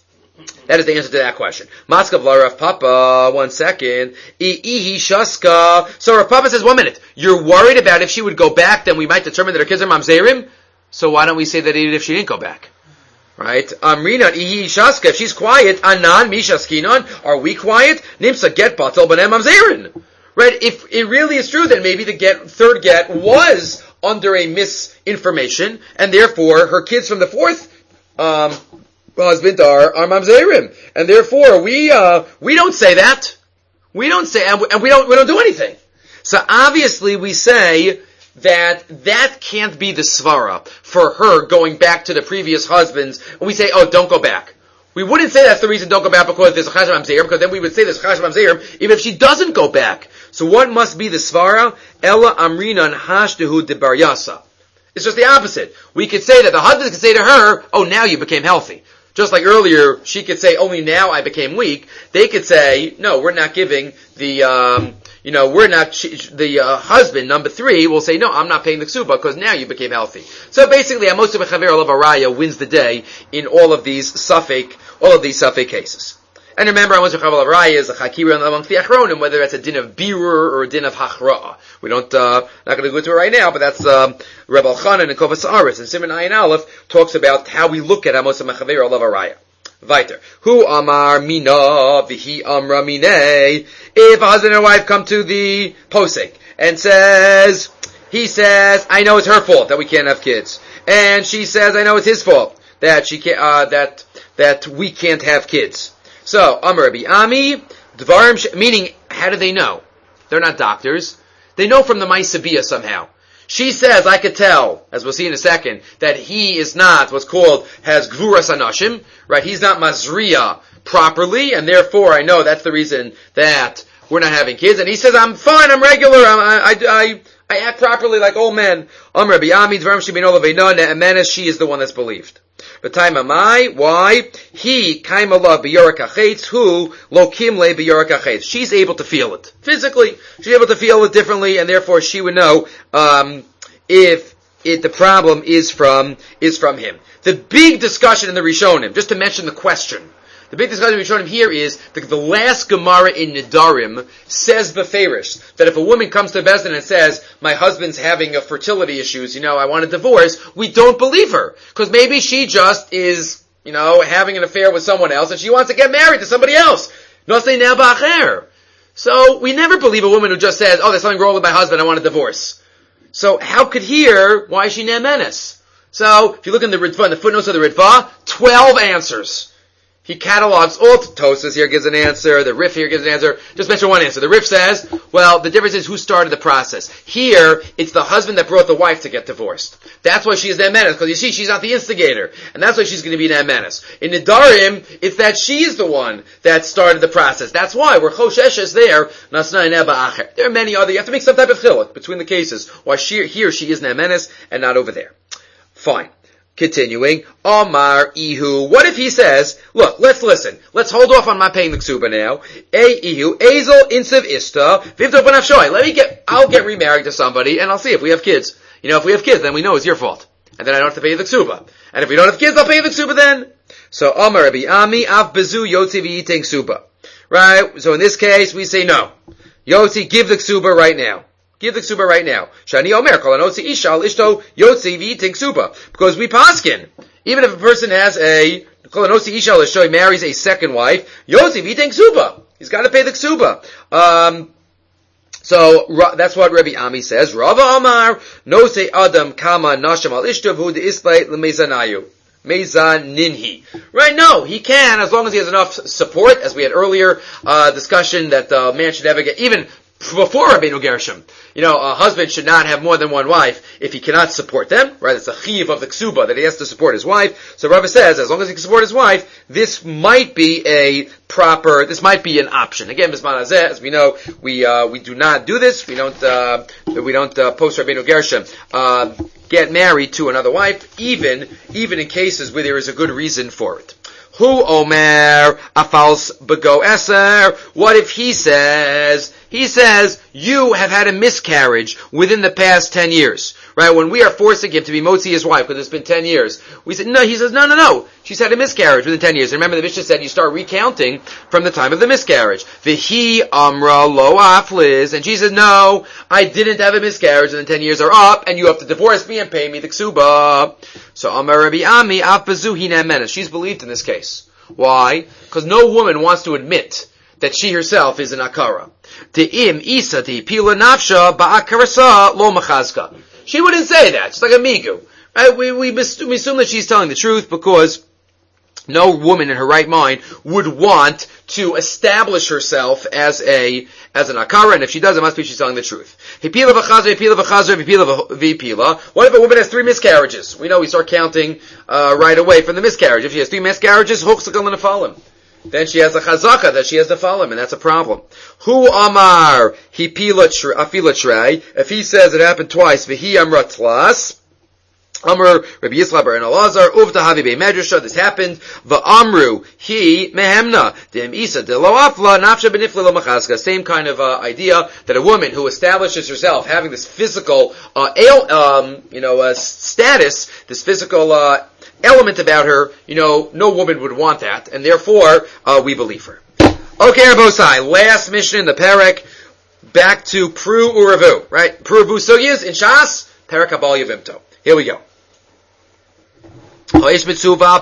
A: that is the answer to that question. Maskav la Rav Papa. One second. Ihi shaska. So Rav Papa says, one minute. You're worried about if she would go back, then we might determine that her kids are mamzerim. So why don't we say that even if she didn't go back? Right? Amrina ihi shaska. If she's quiet, anan mishaskinon. Are we quiet? Nimsa get batel b'nem mamzerin. Right? If it really is true, then maybe the get third get was under a misinformation, and therefore her kids from the fourth um, husband are are mamzerim, and therefore we uh, we don't say that. We don't say, and we, and we don't we don't do anything. So obviously we say that that can't be the svara for her going back to the previous husbands, and we say, oh, don't go back. We wouldn't say that's the reason don't go back because there's a chashav mamzerim, because then we would say there's a chashav mamzerim even if she doesn't go back. So what must be the svara? Ella amrinan hashdehu de bar yasa. It's just the opposite. We could say that the husband could say to her, oh, now you became healthy. Just like earlier, she could say, only now I became weak. They could say, no, we're not giving the, um, you know, we're not, she, the uh, husband, number three, will say, no, I'm not paying the ksuba because now you became healthy. So basically, Amosu Bechaver Olav Araya wins the day in all of these suffix, all of these suffix cases. And remember, Amosu Bechaver Olav Araya is a chakira amongst the achronim, whether it's a din of birur or a din of hachra. We don't, uh, not going to go into it right now, but that's, um, Reb Elchanan and Kovas Aris and Simon Ayin Aleph talks about how we look at Amosu Bechaver Olav Araya. Weiter. Hu amar mina vihi amra minei. If a husband and wife come to the posek and says, he says, I know it's her fault that we can't have kids, and she says, I know it's his fault that she can't, uh, that that we can't have kids. So amar Rabbi Ami dvarim, meaning how do they know? They're not doctors. They know from the Ma'aseh somehow. She says, I could tell, as we'll see in a second, that he is not what's called, has gvuras anashim, right? He's not mazriya properly, and therefore I know that's the reason that we're not having kids. And he says, I'm fine, I'm regular, I'm, I, I, I, I act properly like old men. Um, Rabbi Ami, dvarim shebin olaveina, ne'emenes, she is the one that's believed. But time amai, why? He, kaimalav b'yorak hachetz, who, lokim le b'yorak hachetz. She's able to feel it. Physically. She's able to feel it differently, and therefore she would know, um, if it, the problem is from, is from him. The big discussion in the Rishonim, just to mention the question, the big discussion in the Rishonim here is, the, the last Gemara in Nidarim says beferish, that if a woman comes to Beis Din and says, my husband's having a fertility issues, you know, I want a divorce, we don't believe her. Because maybe she just is, you know, having an affair with someone else, and she wants to get married to somebody else. Nosei nea ba'acher. So, we never believe a woman who just says, oh, there's something wrong with my husband, I want a divorce. So, how could here, why is she ne'emenes? So, if you look in the Ritva, in the footnotes of the Ritva, twelve answers. He catalogs all Tosas here gives an answer, the Rif here gives an answer. Just mention one answer. The Rif says, well, the difference is who started the process. Here, it's the husband that brought the wife to get divorced. That's why she is ne'emenes, because you see, she's not the instigator. And that's why she's going to be ne'emenes. In Nidarim, it's that she's the one that started the process. That's why, we're choshesh there, nasna neba acher. There are many other, you have to make some type of chiluk between the cases, why she, here she is ne'emenes, and not over there. Fine. Continuing, Omar Ihu. What if he says, look, let's listen. Let's hold off on my paying the ksuba now. E Ihu, Ezel Insev Ista, Vivto Benafshoy. Let me get, I'll get remarried to somebody and I'll see if we have kids. You know, if we have kids, then we know it's your fault. And then I don't have to pay the ksuba. And if we don't have kids, I'll pay the ksuba then. So, Omar Rabbi Ami, Av Bezu Yotzi V'yiteng ksuba. Right? So in this case, we say no. Yotzi, give the ksuba right now. Give the ksuba right now. Shani Omer, kol anotzi isha al ishto yotzi v'yiting ksuba. Because we paskin. Even if a person has a, kol anotzi isha al ishto, he marries a second wife, yotzi v'yiting ksuba. He's got to pay the ksuba. Um, so, that's what Rabbi Ami says. Rava Amar, no say Adam kama nasham al ishto v'hu de islay l'mezanayu. Mezaninhi. Right, no, he can, as long as he has enough support, as we had earlier, uh, discussion that, uh, man should ever get, even, before Rabbeinu Gershom. You know, a husband should not have more than one wife if he cannot support them, right? It's a chiv of the ksuba that he has to support his wife. So Rava says, as long as he can support his wife, this might be a proper, this might be an option. Again, Bisman Hazeh, as we know, we, uh, we do not do this. We don't, uh, we don't, uh, post Rabbeinu Gershom, uh, get married to another wife, even, even in cases where there is a good reason for it. Hu omer afals bego eser. What if he says, he says, you have had a miscarriage within the past ten years, right? When we are forcing him to be motzi his wife, because it's been ten years, we said, no, he says, no, no, no. She's had a miscarriage within ten years. And remember the Mishnah said you start recounting from the time of the miscarriage. Vihi amra lo afliz. And she says, no, I didn't have a miscarriage and the ten years are up and you have to divorce me and pay me the ksuba. So amar Rabbi Ami afazu hina menes. She's believed in this case. Why? Because no woman wants to admit that she herself is an akara. Te'im isa te'ipila nafsha ba'akarasa lo machazka. She wouldn't say that. She's like a migu. Right? We, we, we assume that she's telling the truth because no woman in her right mind would want to establish herself as a, as an akara, and if she does, it must be she's telling the truth. Hipila v'chazra, hipila v'chazra, hipila v'hipila. What if a woman has three miscarriages? We know we start counting, uh, right away from the miscarriage. If she has three miscarriages, hochsakal and afalim. Then she has a chazaka that she has to follow him, and that's a problem. Hu amar hipila afila trei. If he says it happened twice, v'hi amra tlas. Amr Rabbi Yisrael and Elazar uvta havi bei medrasha. This happened. Va'amru he mehemna dem isa de lo afla nafsha benifla lo machaska. Same kind of uh, idea that a woman who establishes herself having this physical, uh, ale, um, you know, uh, status, this physical uh, element about her, you know, no woman would want that, and therefore uh, we believe her. Okay, Rabosai, last mission in the parak. Back to Pru Uravu, right? Pru Uravu Sugyas in Shas Parak Habal Yavimto. Here we go. A man is mitzuv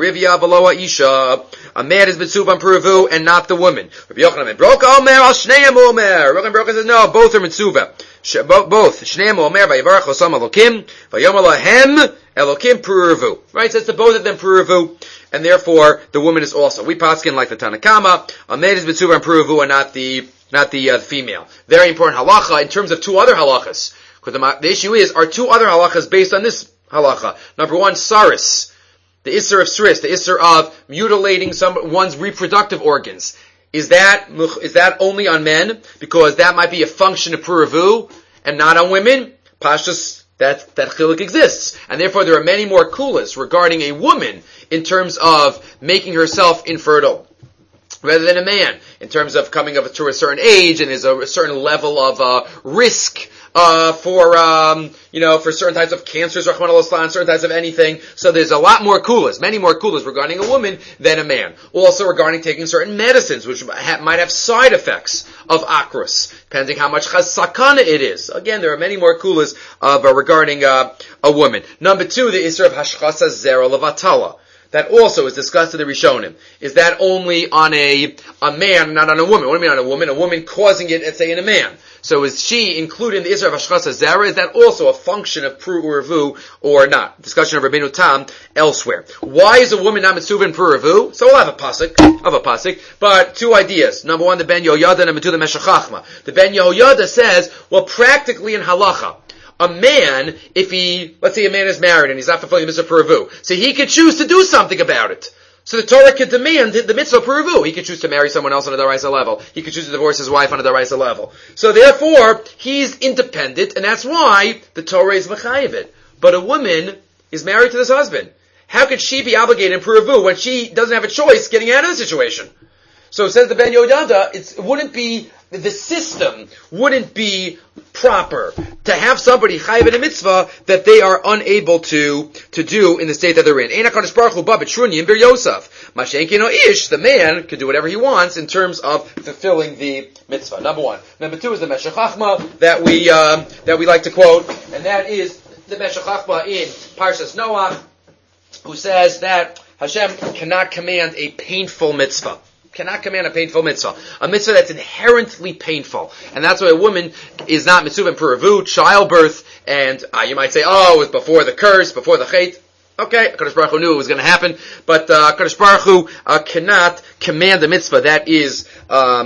A: on Puravu and not the woman. Rabbi Yochanan ben Broka omer al shneim omer. Rabbi Broka says no, both are mitzuva. Both shneim omer vayivarach osam Elokim vayomer lahem Elokim Puravu. Right, says to both of them Puravu, and therefore the woman is also. We paskin like the Tanakama. A man is mitzuva on Puravu and not the not the uh, female. Very important halacha in terms of two other halachas. Because the, the issue is, are two other halachas based on this halacha? Number one, saris, the isser of saris, the isser of mutilating some one's reproductive organs. Is that is that only on men? Because that might be a function of puravu and not on women. Pashtus, that that chiluk exists, and therefore there are many more kulas regarding a woman in terms of making herself infertile, rather than a man, in terms of coming up to a certain age and is a, a certain level of uh, risk uh for um you know for certain types of cancers, Rahman al-Islam, certain types of anything. So there's a lot more kulas, many more kulas regarding a woman than a man. Also regarding taking certain medicines, which ha- might have side effects of akrus, depending how much chazakana it is. Again, there are many more kulas of uh, regarding uh, a woman. Number two, the isra of hashchasa zera levatala. That also is discussed in the Rishonim. Is that only on a a man, not on a woman? What do you mean on a woman? A woman causing it, let's say, in a man. So is she included in the Isra of Hashchasa Zera? Is that also a function of Pru Uravu or not? Discussion of Rabbeinu Tam elsewhere. Why is a woman not mitzuva in Pru Uravu? So we'll have a pasuk, have a pasuk, but two ideas. Number one, the Ben Yehoyada, number two, the Meshech Chachma. The Ben Yehoyada says, well, practically in halacha, a man, if he, let's say a man is married and he's not fulfilling the mitzvah puravu, so he could choose to do something about it. So the Torah could demand the mitzvah puravu. He could choose to marry someone else on a daraisa level. He could choose to divorce his wife on a daraisa level. So therefore, he's independent, and that's why the Torah is mechayev it. But a woman is married to this husband. How could she be obligated in puravu when she doesn't have a choice getting out of the situation? So says the Ben Yehoyada, it's, it wouldn't be, the system wouldn't be proper to have somebody chayiv in a mitzvah that they are unable to, to do in the state that they're in. Ein HaKadosh Baruch Hu ba b'trunyim bir Yosef. Mashen kino ish, the man could do whatever he wants in terms of fulfilling the mitzvah. Number one. Number two is the Meshech Chachma that we, um, that we like to quote, and that is the Meshech Chachma in Parshas Noach, who says that Hashem cannot command a painful mitzvah. Cannot command a painful mitzvah. A mitzvah that's inherently painful. And that's why a woman is not mitzvah in puravu, childbirth, and uh, you might say, oh, it was before the curse, before the chait. Okay, HaKadosh Baruch Hu knew it was going to happen, but uh, HaKadosh Baruch Hu uh, cannot command a mitzvah that is um,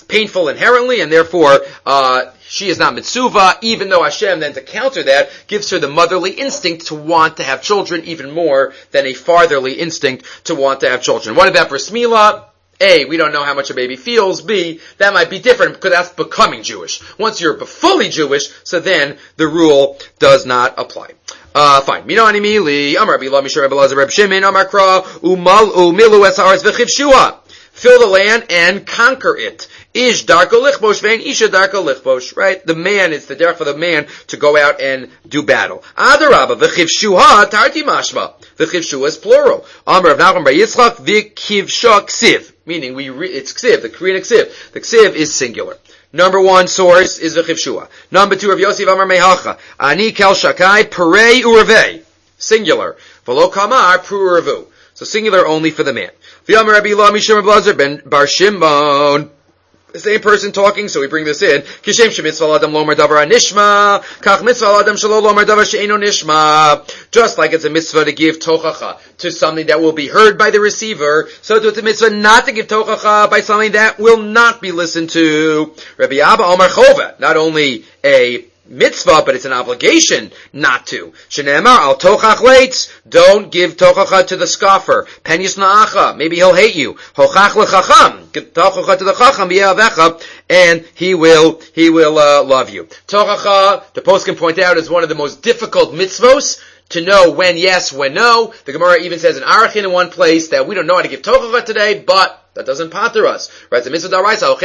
A: painful inherently, and therefore uh, she is not mitzuva, even though Hashem then to counter that gives her the motherly instinct to want to have children even more than a fatherly instinct to want to have children. What about bris milah? A, we don't know how much a baby feels. B, that might be different because that's becoming Jewish. Once you're fully Jewish, so then the rule does not apply. Uh, fine. Minani mili, Amar Bila Mishra Belazar Reb Shimon, Amar Kra, Umal Umilu Es Haaretz V'chivshua. Fill the land and conquer it. Ish darko lichbosh vein isha darko lichbosh. Right? The man, it's the derech for the man to go out and do battle. Adarabba, v'chivshuha tarti mashma. V'chivshuha is plural. Amar of Nachum Bar Yitzchak, v'chivsha ksiv. Meaning, we re- it's ksiv, the Korean ksiv. The ksiv is singular. Number one source is v'chivshua. Number two, Rav Yosef Amar Mehacha. Ani kel shakai perei urevei. Singular. V'lo kamar pru urevu. So singular only for the man. V'yamar Rabbi Elah Mishum Blazer ben Bar Shimon. The same person talking, so we bring this in. Kishem shemitzvah adam lomar davar anishma, kach mitzvah adam shelo lomar davar she'eno nishma. Just like it's a mitzvah to give tochacha to something that will be heard by the receiver, so it's a mitzvah not to give tochacha by something that will not be listened to. Rabbi Abba Omar Chova, not only a mitzvah, but it's an obligation not to. Shenemar al tochach leitz, don't give tochacha to the scoffer. Pen yisna'acha, maybe he'll hate you. Hochach lechacham, give tochacha to the chacham b'ye'avecha, and he will, he will uh, love you. Tochacha, the post can point out, is one of the most difficult mitzvos to know when yes, when no. The Gemara even says in Arachin in one place that we don't know how to give tochacha today, but that doesn't pater us. Right? The mitzvah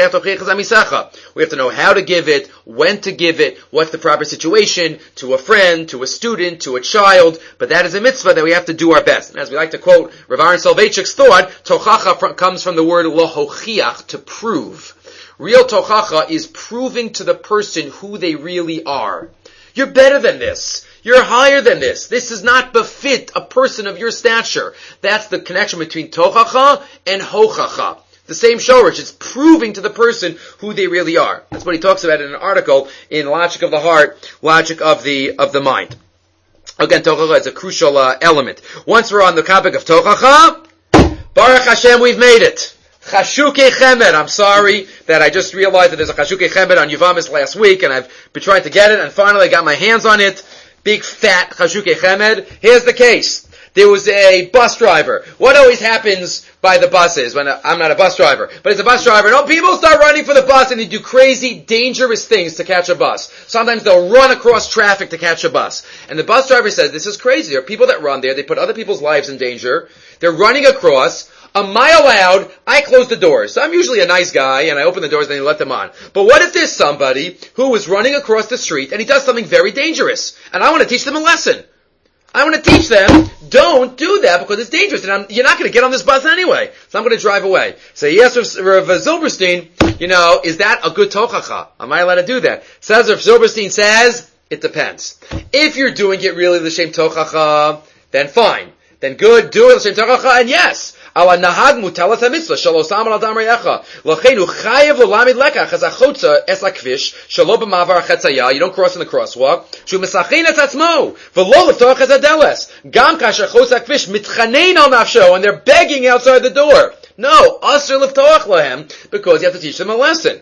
A: daraisa, we have to know how to give it, when to give it, what's the proper situation, to a friend, to a student, to a child, but that is a mitzvah that we have to do our best. And as we like to quote Rav Aaron Soloveitchik's thought, tochacha comes from the word lohochiach, to prove. Real tochacha is proving to the person who they really are. You're better than this. You're higher than this. This does not befit a person of your stature. That's the connection between tochacha and hochacha. The same shorish. It's proving to the person who they really are. That's what he talks about in an article in Logic of the Heart, Logic of the of the Mind. Again, tochacha is a crucial uh, element. Once we're on the topic of tochacha, Baruch Hashem, we've made it. Chashukei Chemed. I'm sorry that I just realized that there's a Chashukei Chemed on Yuvamis last week, and I've been trying to get it, and finally I got my hands on it. Big fat Chashukei Chemed. Here's the case. There was a bus driver. What always happens by the buses when a, I'm not a bus driver, but it's a bus driver, and oh, people start running for the bus and they do crazy, dangerous things to catch a bus. Sometimes they'll run across traffic to catch a bus. And the bus driver says, this is crazy. There are people that run there. They put other people's lives in danger. They're running across. A mile out, I close the doors. So I'm usually a nice guy, and I open the doors and I let them on. But what if there's somebody who is running across the street and he does something very dangerous, and I want to teach them a lesson? I want to teach them, don't do that because it's dangerous, and I'm, you're not going to get on this bus anyway. So I'm going to drive away. So he asked Rav Zilberstein, you know, is that a good tochacha? Am I allowed to do that? Says Rav Zilberstein says, it depends. If you're doing it really l'shem tochacha, then fine. Then good, do it l'shem tochacha, and yes. Ala nahag mutalat ha-mitzvah, shalo sam al adam reyecha. L'cheinu chayev l'lamid lekach, as achotza es lakvish, shalo b'mavar chetzaya, you don't cross in the crosswalk, shu misachin et atzmo, v'lo l'ftoch es adeles, gam kasher chotz lakvish, mitchanein al nafsho, and they're begging outside the door. No, asr l'ftoch lahem, because you have to teach them a lesson.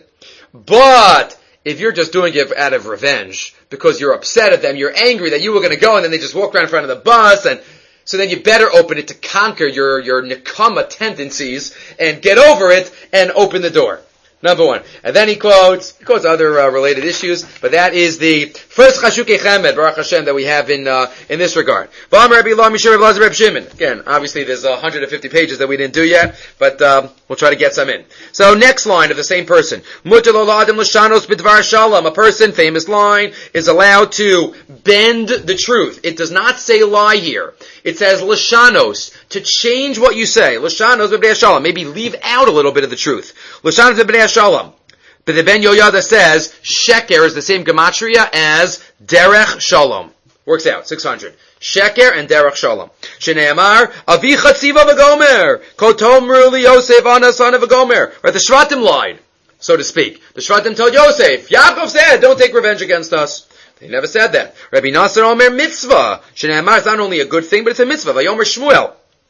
A: But, if you're just doing it out of revenge, because you're upset at them, you're angry that you were going to go, and then they just walk around in front of the bus, and so then you better open it to conquer your, your nekama tendencies and get over it and open the door. Number one. And then he quotes, he quotes other uh, related issues, but that is the first Chashukei Chemed, Baruch Hashem, that we have in, uh, in this regard. Again, obviously there's one hundred fifty pages that we didn't do yet, but, um, we'll try to get some in. So next line of the same person. A person, famous line, is allowed to bend the truth. It does not say lie here. It says Lashanos, to change what you say. Lashanos b'bnei shalom, maybe leave out a little bit of the truth. Lashanos b'bnei shalom. But the Ben Yoyada says, Sheker is the same gematria as Derech Shalom. Works out, six hundred. Sheker and Derech Shalom. Shneamar, Avicha Tziva v'gomer, Kotomru li Yosef ana son of v'gomer. Right, the Shvatim lied, so to speak. The Shvatim told Yosef, Yaakov said, don't take revenge against us. He never said that. Rabbi Nasser Omer mitzvah. Shneamar is not only a good thing, but it's a mitzvah. Vayomer Shmuel.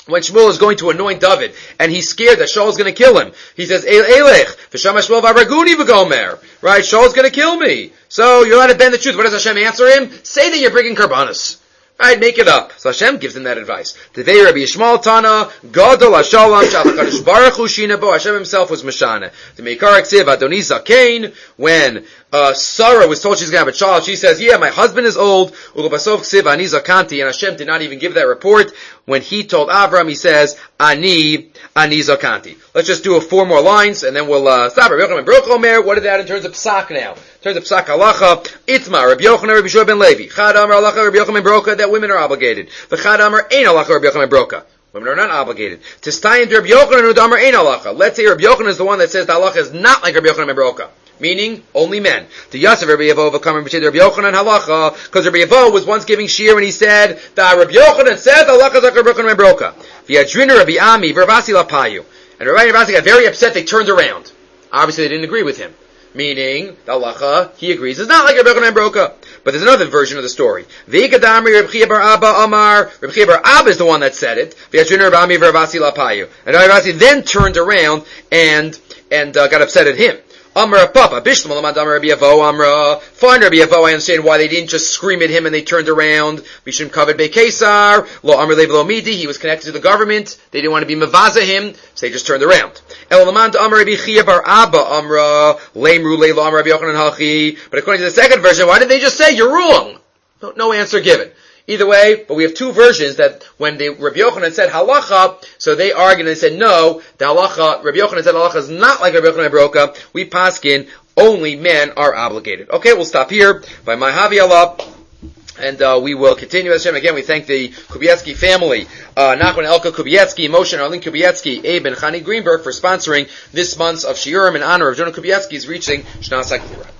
A: when Shmuel is going to anoint David, and he's scared that Shaul's going to kill him, he says, El Elech, v'shama Shmuel v'araguni v'gomer. Right? Shaul's going to kill me. So you're allowed to bend the truth. What does Hashem answer him? Say that you're bringing karbanos. Right, make it up. So Hashem gives him that advice. Tevei Rabbi Yishmael Tana, Gadol HaShalom, Shalakadosh Baruch Hu Shinabo, Hashem himself was Mashana. The Meikar Ksiv Adoni Zakein, when uh, Sarah was told she's going to have a child, she says, yeah, my husband is old, Ulubasov Ksiv Ani Zakanti, and Hashem did not even give that report. When he told Avram, he says, Ani, Ani Zakanti. Let's just do a four more lines, and then we'll uh, stop. Rabbi Yochanan ben Baruch Omer, what is that in terms of Psak now? In terms of Psak Halacha, Itma, Rabbi Yochanan, Rabbi Shua ben Levi, Chad Amar Halacha, Rabbi Yochanan ben Broka, that women are obligated. V'chad Amar Ein Halacha, Rabbi Yochanan ben Broka. Women are not obligated. Tistayim Rabbi Yochanan, Rabbi Amar Ein Halacha. Let's say Rabbi Yochanan is the one that says the Halacha is not like Rabbi Yochanan ben Broka. Meaning, only men. The Yasef Rabbi Yevo overcoming Rabbi Yochanan Halacha, because Rabbi Yevo was once giving shir and he said, that Rabbi Yochanan said the Halacha is like Rabbi Yochanan ben Broka. V'yadrina Rabbi Ami, V'ravasi Lapayu. And Rabbi Ravasi got very upset, they turned around. Obviously they didn't agree with him. Meaning, the halacha, he agrees, is not like Rabbi Yochanan ben Broka. But there's another version of the story. V'ikadamri Rabbi Chia bar Abba Amar, Rabbi Chia bar Abba is the one that said it. V'yadrina Rabbi Ami v'ravasi lapayu. And Rabbi Ravasi then turned around and, and, uh, got upset at him. Amra Papa, Bishlam Lamad Amar Rabbi Yevo Amra. Fine Rabbi Yevo, I understand why they didn't just scream at him and they turned around. Bishlam Kavod Be Kesar, Lo Amr Lev Lo Midi, he was connected to the government. They didn't want to be Mavaza him, so they just turned around. El Lamad Amar Rabbi Chia bar Abba Amra, Lemru Le Lo Amr Rabbi Yochanan Hachi. But according to the second version, why did they just say, you're wrong? No, no answer given. Either way, but we have two versions that when the Rabbi Yochanan said halacha, so they argued and they said no, the halacha, Rabbi Yochanan said halacha is not like Rabbi Yochanan ben Broka. We paskin, only men are obligated. Okay, we'll stop here by my Havi Allah. And uh, we will continue. Hashem. Again, we thank the Kubietsky family, uh, Nachman Elka Kubietsky, Moshe and Arlene Kubietsky, Abe and Chani Greenberg for sponsoring this month's of Shiurim in honor of Jonah Kubietsky's reaching Shnas HaKfirah.